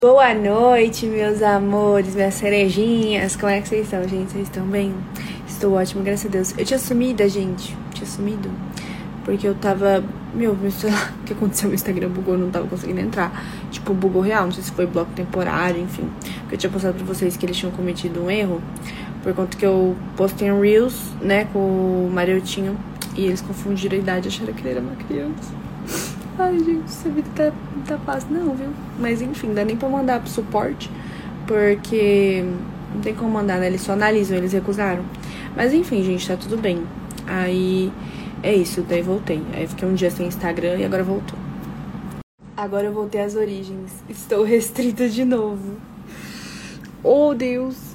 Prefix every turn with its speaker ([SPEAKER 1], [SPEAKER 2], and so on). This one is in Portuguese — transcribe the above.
[SPEAKER 1] Boa noite, meus amores, minhas cerejinhas. Como é que vocês estão, gente? Vocês estão bem? Estou ótimo, graças a Deus. Eu tinha sumido, gente. Tinha sumido. Porque eu tava... Meu, sei lá, o que aconteceu? O Instagram bugou, não tava conseguindo entrar. Tipo, bugou real. Não sei se foi bloco temporário, enfim. Porque eu tinha postado pra vocês que eles tinham cometido um erro. Por conta que eu postei um Reels, né, com o Mariotinho. E eles confundiram a idade, acharam que ele era uma criança. Ai, gente, essa vida não tá fácil não, viu? Mas enfim, dá nem pra mandar pro suporte, porque não tem como mandar, né? Eles só analisam, eles recusaram. Mas enfim, gente, tá tudo bem. Aí é isso, daí voltei. Aí fiquei um dia sem Instagram e agora voltou. Agora eu voltei às origens. Estou restrita de novo. Oh, Deus.